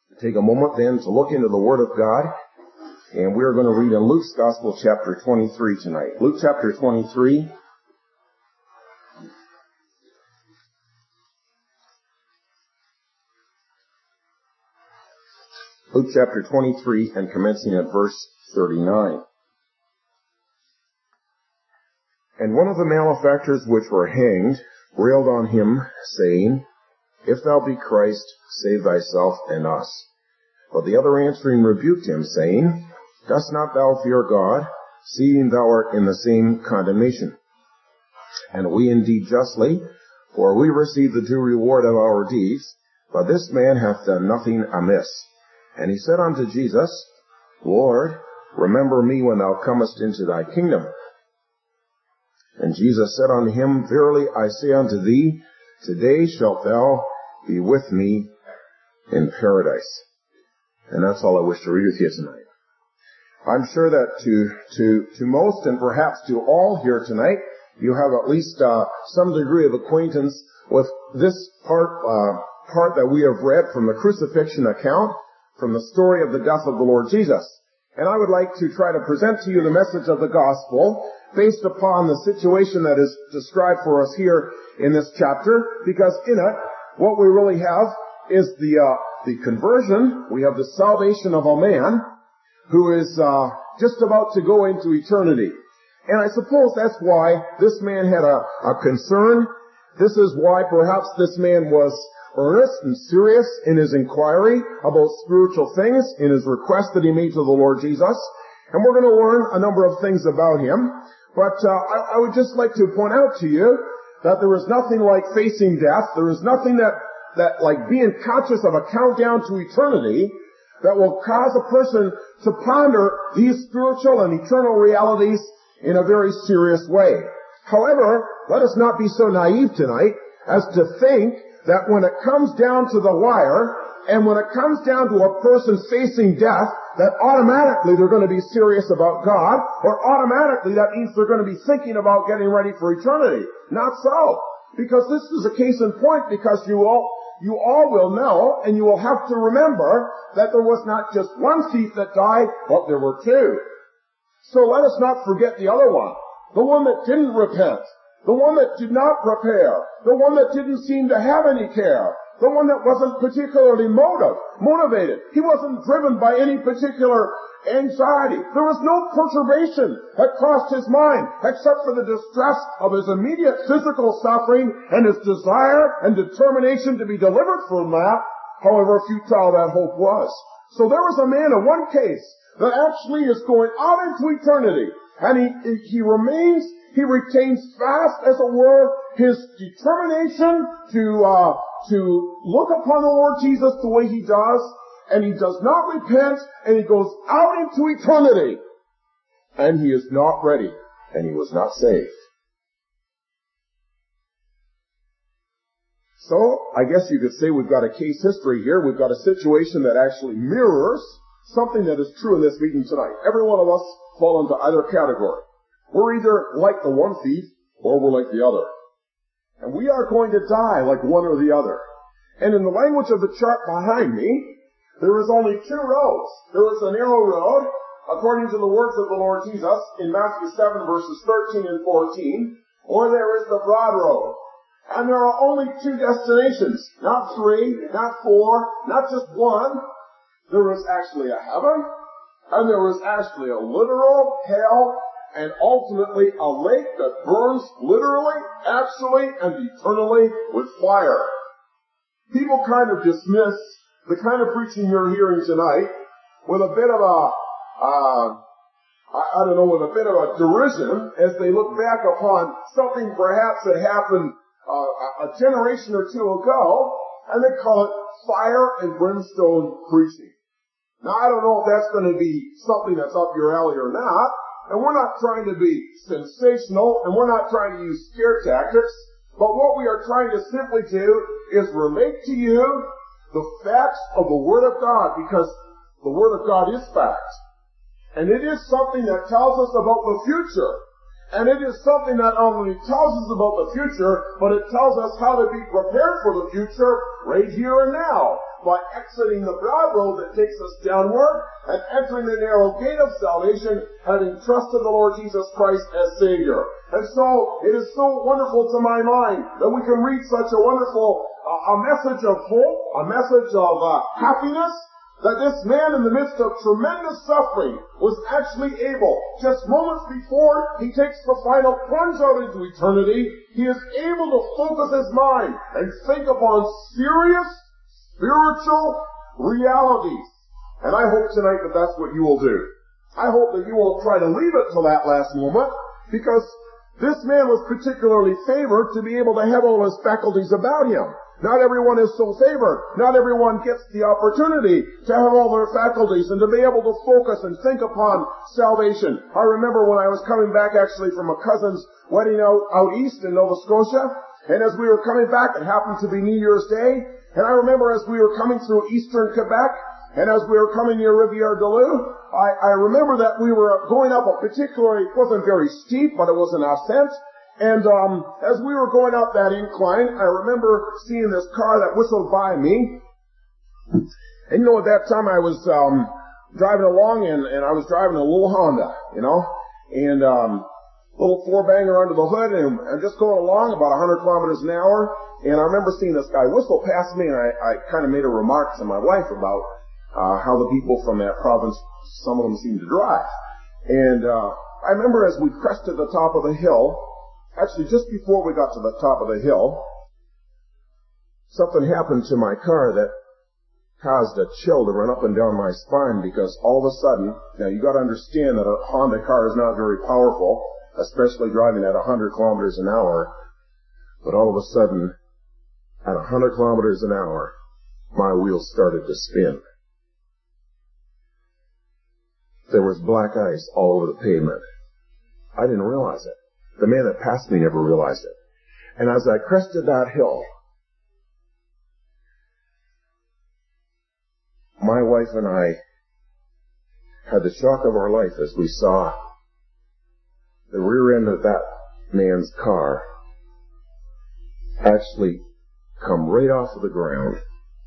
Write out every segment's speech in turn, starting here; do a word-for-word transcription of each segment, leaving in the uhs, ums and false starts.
Take a moment then to look into the Word of God, and we're going to read in Luke's Gospel chapter twenty-three tonight. Luke chapter twenty-three. Luke chapter twenty-three, and commencing at verse thirty-nine. And one of the malefactors which were hanged railed on him, saying, If thou be Christ, save thyself and us. But the other answering rebuked him, saying, Dost not thou fear God, seeing thou art in the same condemnation? And we indeed justly, for we receive the due reward of our deeds, but this man hath done nothing amiss. And he said unto Jesus, Lord, remember me when thou comest into thy kingdom. And Jesus said unto him, Verily I say unto thee, today shalt thou be with me in paradise. And that's all I wish to read with you tonight. I'm sure that to to to most, and perhaps to all here tonight, you have at least uh, some degree of acquaintance with this part uh, part that we have read from the crucifixion account, from the story of the death of the Lord Jesus. And I would like to try to present to you the message of the gospel based upon the situation that is described for us here in this chapter, because in it, what we really have is the uh, the conversion. We have the salvation of a man who is uh, just about to go into eternity. And I suppose that's why this man had a, a concern. This is why perhaps this man was earnest and serious in his inquiry about spiritual things, in his request that he made to the Lord Jesus. And we're going to learn a number of things about him. But uh, I, I would just like to point out to you that there is nothing like facing death. There is nothing that, that like being conscious of a countdown to eternity that will cause a person to ponder these spiritual and eternal realities in a very serious way. However, let us not be so naive tonight as to think that when it comes down to the wire, and when it comes down to a person facing death, that automatically they're going to be serious about God, or automatically that means they're going to be thinking about getting ready for eternity. Not so. Because this is a case in point, because you all, you all will know, and you will have to remember, that there was not just one thief that died, but there were two. So let us not forget the other one. The one that didn't repent. The one that did not prepare. The one that didn't seem to have any care. The one that wasn't particularly motive, motivated. He wasn't driven by any particular anxiety. There was no perturbation that crossed his mind except for the distress of his immediate physical suffering and his desire and determination to be delivered from that, however futile that hope was. So there was a man in one case that actually is going out into eternity, and he, he remains, he retains fast, as it were, his determination to, uh, to look upon the Lord Jesus the way he does, and he does not repent, and he goes out into eternity, and he is not ready, and he was not saved. So, I guess you could say we've got a case history here. We've got a situation that actually mirrors something that is true in this meeting tonight. Every one of us fall into either category. We're either like the one thief, or we're like the other. And we are going to die like one or the other. And in the language of the chart behind me, there is only two roads. There is a narrow road, according to the words of the Lord Jesus in Matthew seven verses thirteen and fourteen, or there is the broad road. And there are only two destinations, not three, not four, not just one. There is actually a heaven, and there is actually a literal hell, and ultimately a lake that burns literally, actually, and eternally with fire. People kind of dismiss the kind of preaching you're hearing tonight with a bit of a, uh, I, I don't know, with a bit of a derision as they look back upon something perhaps that happened uh, a generation or two ago, and they call it fire and brimstone preaching. Now, I don't know if that's going to be something that's up your alley or not, and we're not trying to be sensational, and we're not trying to use scare tactics, but what we are trying to simply do is relate to you the facts of the Word of God, because the Word of God is fact. And it is something that tells us about the future. And it is something that not only tells us about the future, but it tells us how to be prepared for the future right here and now. by exiting the broad road that takes us downward and entering the narrow gate of salvation, having trusted the Lord Jesus Christ as Savior. And so, it is so wonderful to my mind that we can read such a wonderful uh, a message of hope, a message of uh, happiness, that this man in the midst of tremendous suffering was actually able, just moments before he takes the final plunge out into eternity, he is able to focus his mind and think upon serious, spiritual realities. And I hope tonight that that's what you will do. I hope that you will try to leave it till that last moment, because this man was particularly favored to be able to have all his faculties about him. Not everyone is so favored. Not everyone gets the opportunity to have all their faculties and to be able to focus and think upon salvation. I remember when I was coming back actually from a cousin's wedding out, out east in Nova Scotia, and as we were coming back, it happened to be New Year's Day, and I remember as we were coming through eastern Quebec, and as we were coming near Rivière-du-Loup, I, I remember that we were going up a particularly, it wasn't very steep, but it was an ascent. And um as we were going up that incline, I remember seeing this car that whistled by me. And you know, at that time I was um driving along, and, and I was driving a little Honda, you know, and um little four-banger under the hood, and I'm just going along about one hundred kilometers an hour. And I remember seeing this guy whistle past me, and I, I kind of made a remark to my wife about uh how the people from that province, some of them seem to drive. And uh I remember as we crested the top of the hill, actually, just before we got to the top of the hill, something happened to my car that caused a chill to run up and down my spine, because all of a sudden, now you got to understand that a Honda car is not very powerful, especially driving at one hundred kilometers an hour, but all of a sudden, at one hundred kilometers an hour, my wheels started to spin. There was black ice all over the pavement. I didn't realize it. The man that passed me never realized it. And as I crested that hill, my wife and I had the shock of our life as we saw the rear end of that man's car actually come right off of the ground.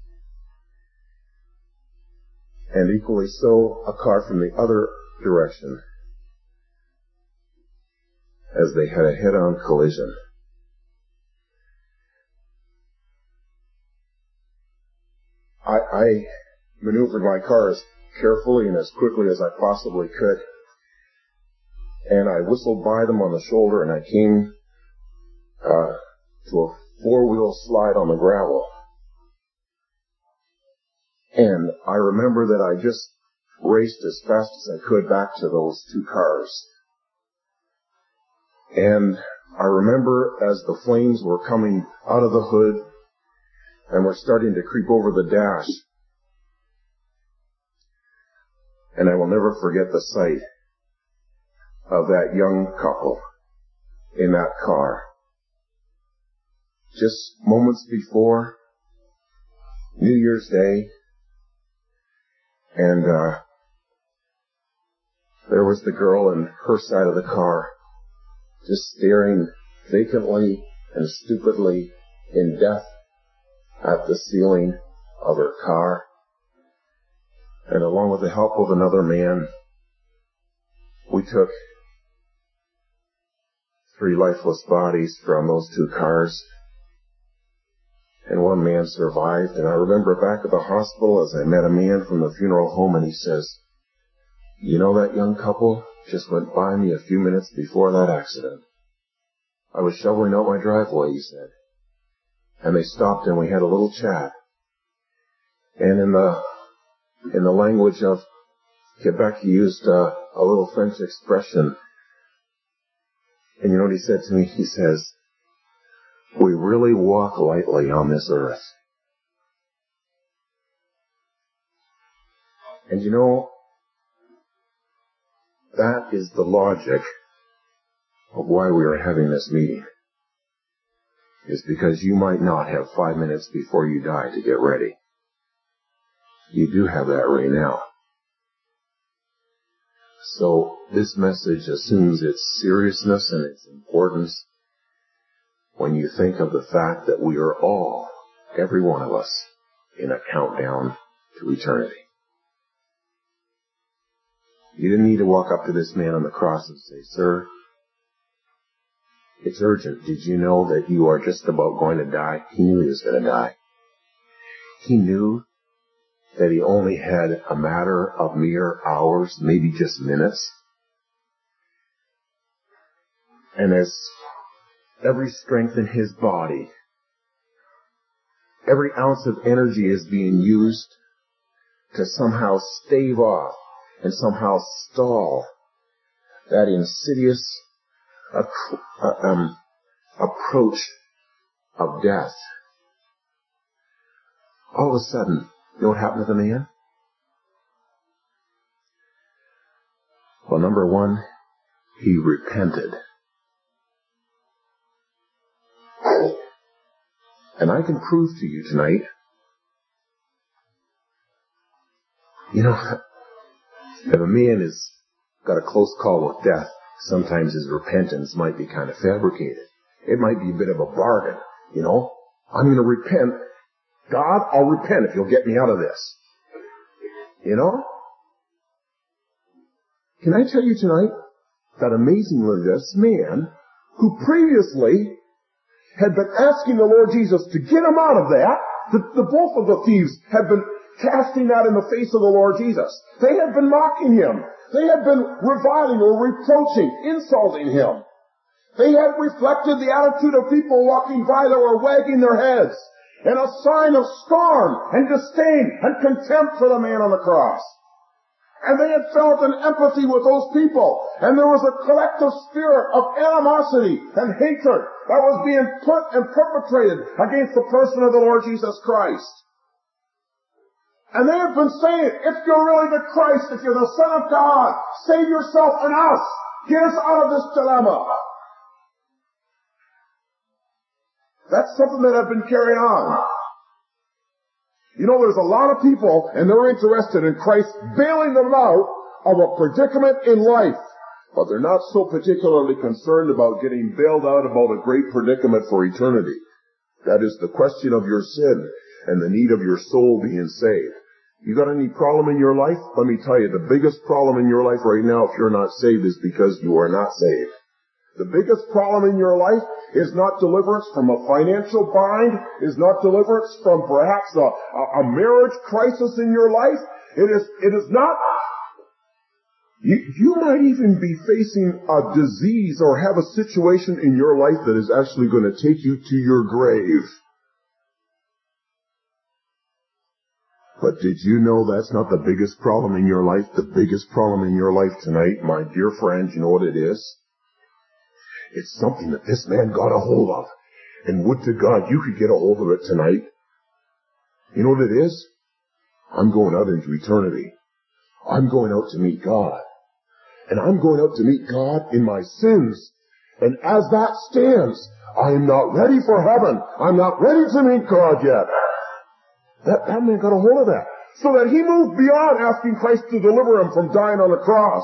And equally so, a car from the other direction, as they had a head-on collision. I, I maneuvered my car as carefully and as quickly as I possibly could, and I whistled by them on the shoulder, and I came uh, to a four-wheel slide on the gravel. And I remember that I just raced as fast as I could back to those two cars. And I remember as the flames were coming out of the hood and were starting to creep over the dash. And I will never forget the sight of that young couple in that car. Just moments before New Year's Day, and uh there was the girl in her side of the car, just staring vacantly and stupidly in death at the ceiling of her car. And along with the help of another man, we took three lifeless bodies from those two cars. And one man survived. And I remember back at the hospital as I met a man from the funeral home, and he says, "You know, that young couple just went by me a few minutes before that accident. I was shoveling out my driveway," he said. And they stopped and we had a little chat. And in the in the language of Quebec, he used uh, a little French expression. And you know what he said to me? He says, "We really walk lightly on this earth." And you know, that is the logic of why we are having this meeting. Is because you might not have five minutes before you die to get ready. You do have that right now. So this message assumes its seriousness and its importance when you think of the fact that we are all, every one of us, in a countdown to eternity. You didn't need to walk up to this man on the cross and say, "Sir, it's urgent. Did you know that you are just about going to die?" He knew he was going to die. He knew that he only had a matter of mere hours, maybe just minutes. And as every strength in his body, every ounce of energy is being used to somehow stave off and somehow stall that insidious um, approach of death. All of a sudden, you know what happened to the man? Well, number one, he repented. And I can prove to you tonight, you know, if a man has got a close call with death, sometimes his repentance might be kind of fabricated. It might be a bit of a bargain, you know. I'm going to repent. God, I'll repent if you'll get me out of this. You know? Can I tell you tonight that amazingly this man, who previously had been asking the Lord Jesus to get him out of that, the, the both of the thieves had been casting that in the face of the Lord Jesus. They had been mocking him. They had been reviling or reproaching, insulting him. They had reflected the attitude of people walking by that were wagging their heads in a sign of scorn and disdain and contempt for the man on the cross. And they had felt an empathy with those people. And there was a collective spirit of animosity and hatred that was being put and perpetrated against the person of the Lord Jesus Christ. And they have been saying, if you're really the Christ, if you're the Son of God, save yourself and us. Get us out of this dilemma. That's something that had been carried on. You know, there's a lot of people, and they're interested in Christ bailing them out of a predicament in life. But they're not so particularly concerned about getting bailed out about a great predicament for eternity. That is the question of your sin and the need of your soul being saved. You got any problem in your life? Let me tell you, the biggest problem in your life right now, if you're not saved, is because you are not saved. The biggest problem in your life is not deliverance from a financial bind, is not deliverance from perhaps a, a, a marriage crisis in your life. It is, it is not, you, you might even be facing a disease or have a situation in your life that is actually going to take you to your grave. But did you know that's not the biggest problem in your life? The biggest problem in your life tonight, my dear friends, you know what it is? It's something that this man got a hold of. And would to God you could get a hold of it tonight. You know what it is? I'm going out into eternity. I'm going out to meet God. And I'm going out to meet God in my sins. And as that stands, I am not ready for heaven. I'm not ready to meet God yet. That, that man got a hold of that. So that he moved beyond asking Christ to deliver him from dying on the cross.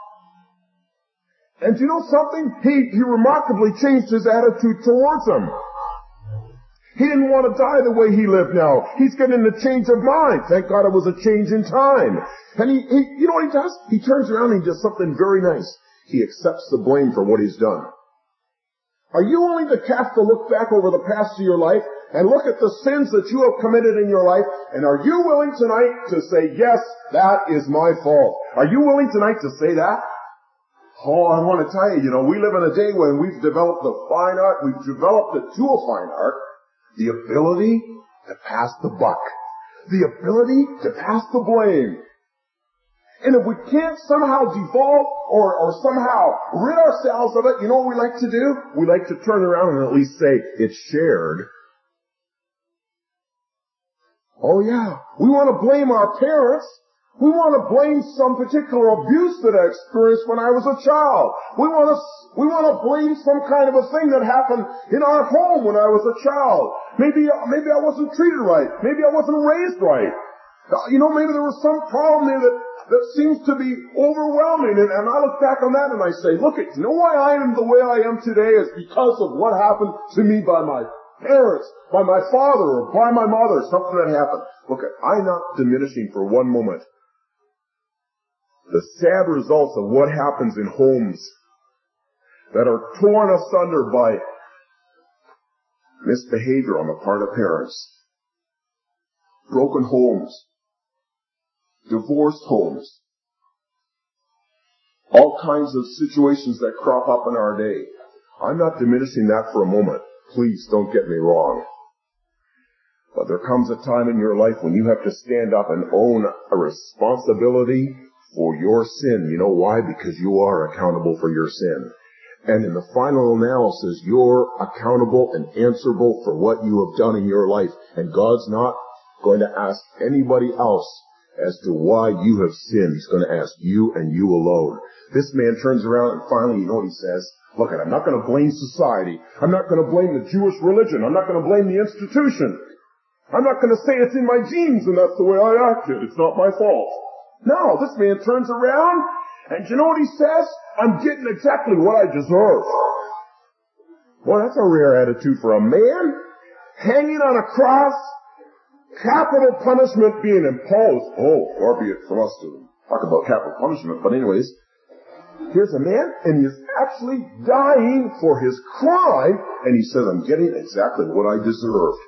And you know something? He, he remarkably changed his attitude towards him. He didn't want to die the way he lived now. He's getting a change of mind. Thank God it was a change in time. And he, he, you know what he does? He turns around and he does something very nice. He accepts the blame for what he's done. Are you willing to cast a look back over the past of your life and look at the sins that you have committed in your life? And are you willing tonight to say, yes, that is my fault? Are you willing tonight to say that? Oh, I want to tell you, you know, we live in a day when we've developed the fine art, we've developed it to a fine art, the ability to pass the buck, the ability to pass the blame. And if we can't somehow devolve or, or somehow rid ourselves of it, you know what we like to do? We like to turn around and at least say, it's shared. Oh yeah, we want to blame our parents. We want to blame some particular abuse that I experienced when I was a child. We want to, we want to blame some kind of a thing that happened in our home when I was a child. Maybe, maybe I wasn't treated right. Maybe I wasn't raised right. You know, maybe there was some problem there that, that seems to be overwhelming. And, and I look back on that and I say, look, you know why I am the way I am today is because of what happened to me by my parents, by my father, or by my mother, something that happened. Look, I'm not diminishing for one moment the sad results of what happens in homes that are torn asunder by misbehavior on the part of parents. Broken homes. Divorced homes. All kinds of situations that crop up in our day. I'm not diminishing that for a moment. Please don't get me wrong. But there comes a time in your life when you have to stand up and own a responsibility for your sin. You know why? Because you are accountable for your sin. And in the final analysis, you're accountable and answerable for what you have done in your life. And God's not going to ask anybody else as to why you have sinned. He's going to ask you and you alone. This man turns around and finally, you know what he says? Look, I'm not going to blame society. I'm not going to blame the Jewish religion. I'm not going to blame the institution. I'm not going to say it's in my genes and that's the way I acted. It's not my fault. No, this man turns around and you know what he says? I'm getting exactly what I deserve. Well, that's a rare attitude for a man. Hanging on a cross, capital punishment being imposed. Oh, far be it from us to talk about capital punishment. But anyways, here's a man and he's actually dying for his crime. And he says, I'm getting exactly what I deserve.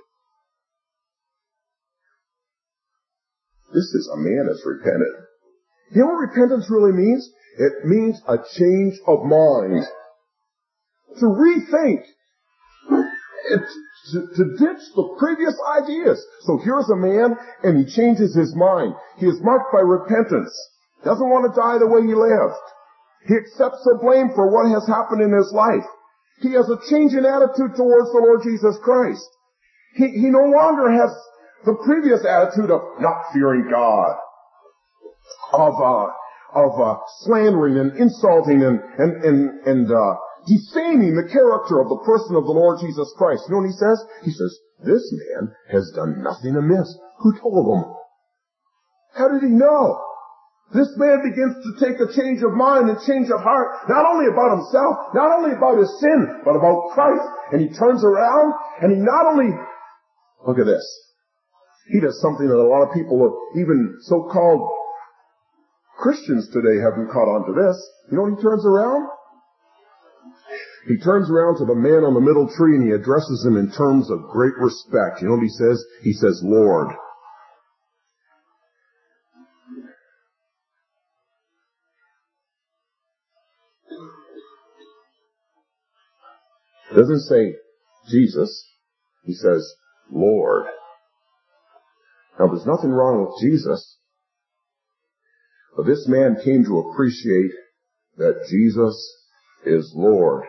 This is a man that's repented. You know what repentance really means? It means a change of mind. To rethink. It, to, to ditch the previous ideas. So here's a man and he changes his mind. He is marked by repentance. Doesn't want to die the way he lived. He accepts the blame for what has happened in his life. He has a change in attitude towards the Lord Jesus Christ. He, he no longer has the previous attitude of not fearing God, of uh, of uh, slandering and insulting and and and, and uh, defaming the character of the person of the Lord Jesus Christ. You know what he says? He says, this man has done nothing amiss. Who told him? How did he know? This man begins to take a change of mind and change of heart, not only about himself, not only about his sin, but about Christ. And he turns around and he not only, look at this, he does something that a lot of people, even so-called Christians today, haven't caught on to this. You know when he turns around? He turns around to the man on the middle tree and he addresses him in terms of great respect. You know what he says? He says, Lord. It doesn't say Jesus. He says, Lord. Now, there's nothing wrong with Jesus. But this man came to appreciate that Jesus is Lord.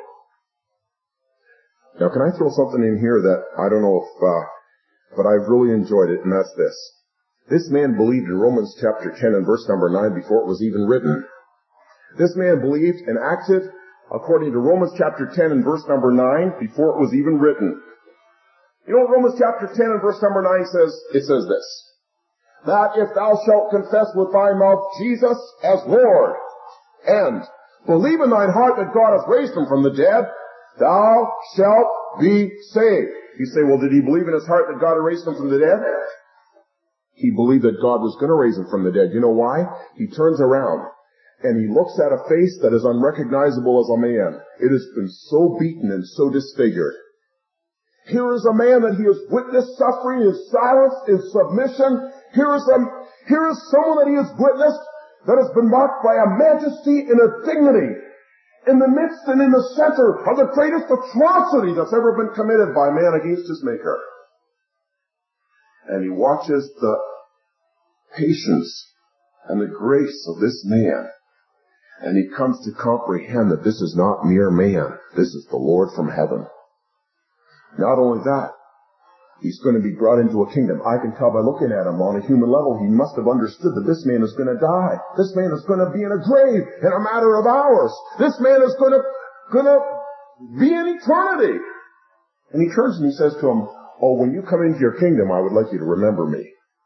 Now, can I throw something in here that I don't know if, uh, but I've really enjoyed it, and that's this. This man believed in Romans chapter ten and verse number nine before it was even written. This man believed and acted according to Romans chapter ten and verse number nine before it was even written. You know what Romans chapter ten and verse number nine says? It says this. That if thou shalt confess with thy mouth Jesus as Lord, and believe in thine heart that God hath raised him from the dead, thou shalt be saved. You say, well, did he believe in his heart that God had raised him from the dead? He believed that God was going to raise him from the dead. You know why? He turns around and he looks at a face that is unrecognizable as a man. It has been so beaten and so disfigured. Here is a man that he has witnessed suffering in silence, in submission. Here is, a, here is someone that he has witnessed that has been marked by a majesty and a dignity in the midst and in the center of the greatest atrocity that's ever been committed by man against his Maker. And he watches the patience and the grace of this man. And he comes to comprehend that this is not mere man. This is the Lord from heaven. Not only that, he's going to be brought into a kingdom. I can tell by looking at him on a human level, he must have understood that this man is going to die. This man is going to be in a grave in a matter of hours. This man is going to, going to be in eternity. And he turns and he says to him, oh, when you come into your kingdom, I would like you to remember me.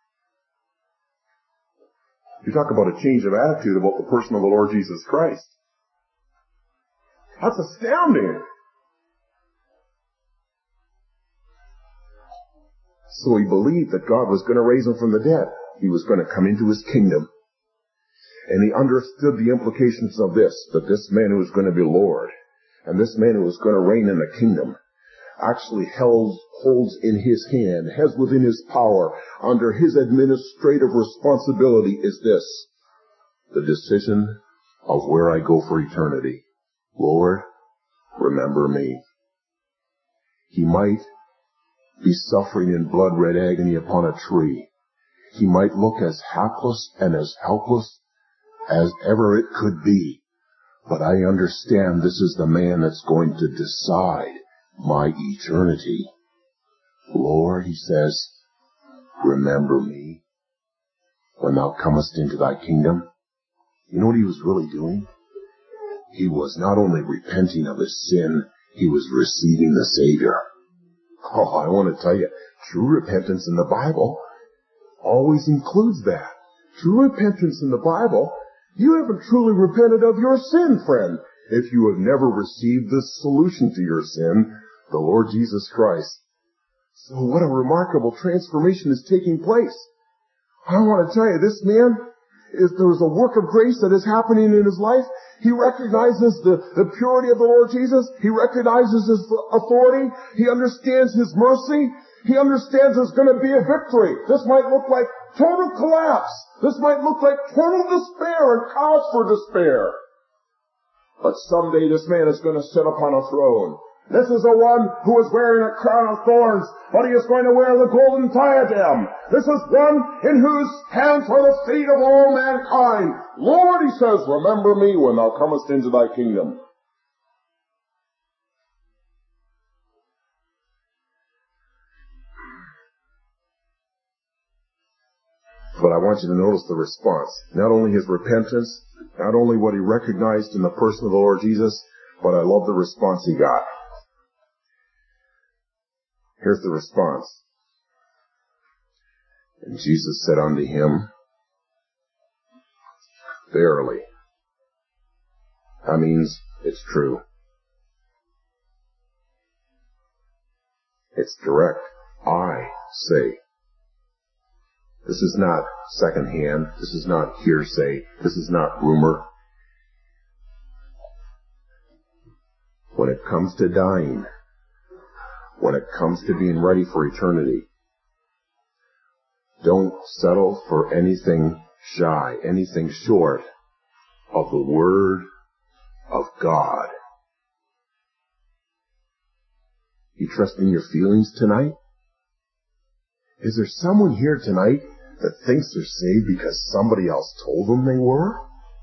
You talk about a change of attitude about the person of the Lord Jesus Christ. That's astounding. So he believed that God was going to raise him from the dead. He was going to come into his kingdom. And he understood the implications of this, that this man who was going to be Lord, and this man who was going to reign in the kingdom, actually held, holds in his hand, has within his power, under his administrative responsibility is this, the decision of where I go for eternity. Lord, remember me. He might be suffering in blood-red agony upon a tree. He might look as hapless and as helpless as ever it could be. But I understand this is the man that's going to decide my eternity. Lord, he says, remember me when thou comest into thy kingdom. You know what he was really doing? He was not only repenting of his sin, he was receiving the Savior. Oh, I want to tell you, true repentance in the Bible always includes that. True repentance in the Bible, you haven't truly repented of your sin, friend, if you have never received the solution to your sin, the Lord Jesus Christ. So what a remarkable transformation is taking place. I want to tell you, this man, if there was a work of grace that is happening in his life, he recognizes the, the purity of the Lord Jesus. He recognizes his authority. He understands his mercy. He understands there's going to be a victory. This might look like total collapse. This might look like total despair and cause for despair. But someday this man is going to sit upon a throne. This is the one who is wearing a crown of thorns, but he is going to wear the golden diadem. This is one in whose hands are the feet of all mankind. Lord, he says, remember me when thou comest into thy kingdom. But I want you to notice the response. Not only his repentance, not only what he recognized in the person of the Lord Jesus, but I love the response he got. Here's the response. And Jesus said unto him, verily. That means it's true. It's direct. I say. This is not secondhand. This is not hearsay. This is not rumor. When it comes to dying, when it comes to being ready for eternity, don't settle for anything shy, anything short of the Word of God. You trusting your feelings tonight? Is there someone here tonight that thinks they're saved because somebody else told them they were?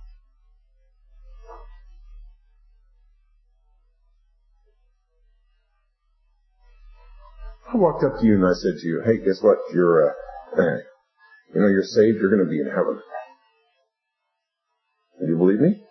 I walked up to you and I said to you, hey, guess what? You're, uh, eh, you know, you're saved, you're going to be in heaven. Do you believe me?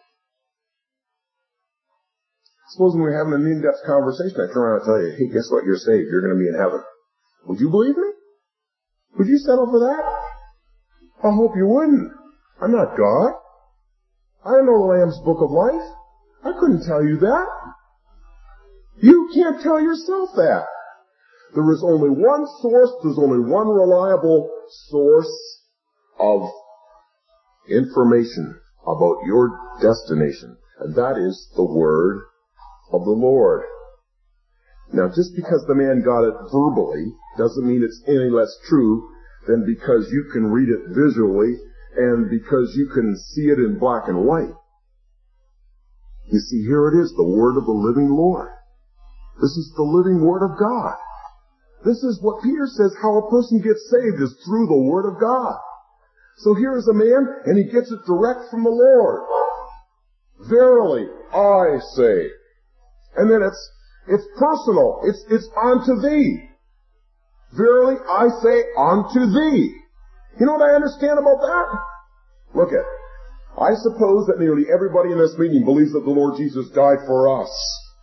Supposing we're having an in-depth conversation, I turn around and tell you, hey, guess what? You're saved, you're going to be in heaven. Would you believe me? Would you settle for that? I hope you wouldn't. I'm not God. I don't know the Lamb's Book of Life. I couldn't tell you that. You can't tell yourself that. There is only one source, there's only one reliable source of information about your destination, and that is the Word of the Lord. Now, just because the man got it verbally doesn't mean it's any less true than because you can read it visually and because you can see it in black and white. You see, here it is, the Word of the living Lord. This is the living Word of God. This is what Peter says, how a person gets saved is through the Word of God. So here is a man, and he gets it direct from the Lord. Verily, I say. And then it's, it's personal. It's, it's unto thee. Verily, I say unto thee. You know what I understand about that? Look at, I suppose that nearly everybody in this meeting believes that the Lord Jesus died for us.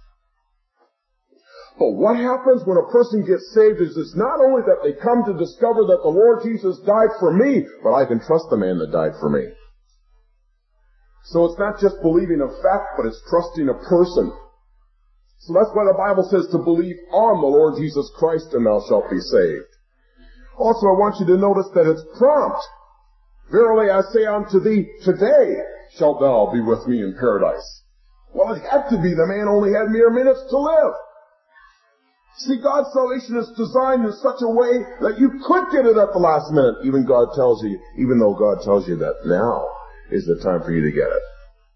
But what happens when a person gets saved is it's not only that they come to discover that the Lord Jesus died for me, but I can trust the man that died for me. So it's not just believing a fact, but it's trusting a person. So that's why the Bible says to believe on the Lord Jesus Christ and thou shalt be saved. Also, I want you to notice that it's prompt. Verily I say unto thee, today shalt thou be with me in paradise. Well, it had to be. The man only had mere minutes to live. See, God's salvation is designed in such a way that you could get it at the last minute. Even God tells you, even though God tells you that now is the time for you to get it.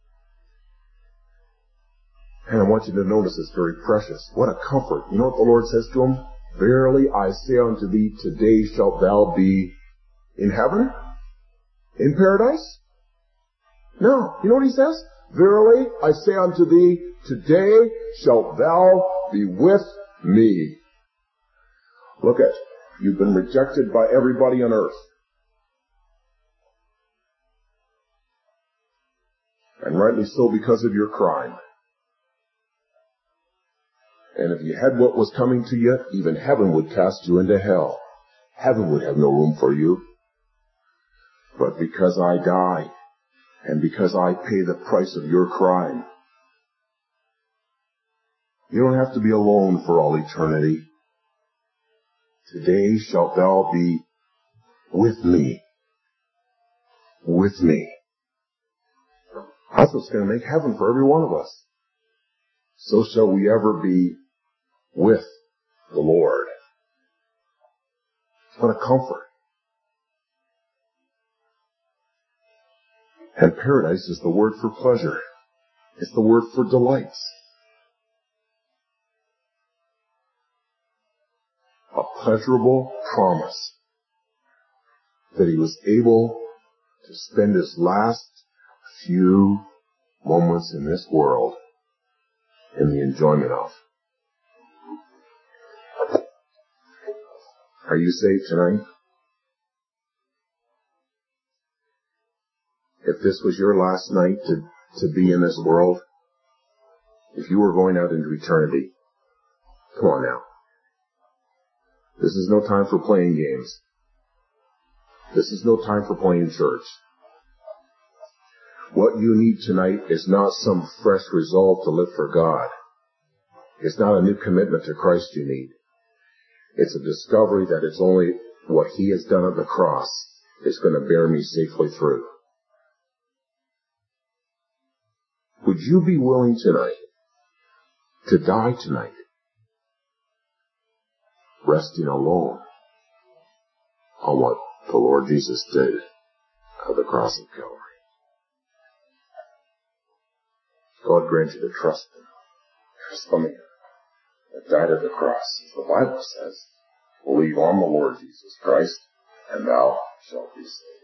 And I want you to notice it's very precious. What a comfort. You know what the Lord says to him? Verily I say unto thee, today shalt thou be in heaven? In paradise? No. You know what he says? Verily I say unto thee, today shalt thou be with me. Look at, you've been rejected by everybody on earth. And rightly so because of your crime. And if you had what was coming to you, even heaven would cast you into hell. Heaven would have no room for you. But because I die, and because I pay the price of your crime, you don't have to be alone for all eternity. Today shalt thou be with me. With me. That's what's going to make heaven for every one of us. So shall we ever be with the Lord. What a comfort. And paradise is the word for pleasure. It's the word for delights. A pleasurable promise that he was able to spend his last few moments in this world in the enjoyment of. Are you saved tonight? If this was your last night to, to be in this world, if you were going out into eternity, come on now. This is no time for playing games. This is no time for playing church. What you need tonight is not some fresh resolve to live for God. It's not a new commitment to Christ you need. It's a discovery that it's only what he has done at the cross is going to bear me safely through. Would you be willing tonight to die tonight, resting alone on what the Lord Jesus did at the cross of Calvary? God grant you to trust him. Trust the man that died at the cross. As the Bible says, believe on the Lord Jesus Christ, and thou shalt be saved.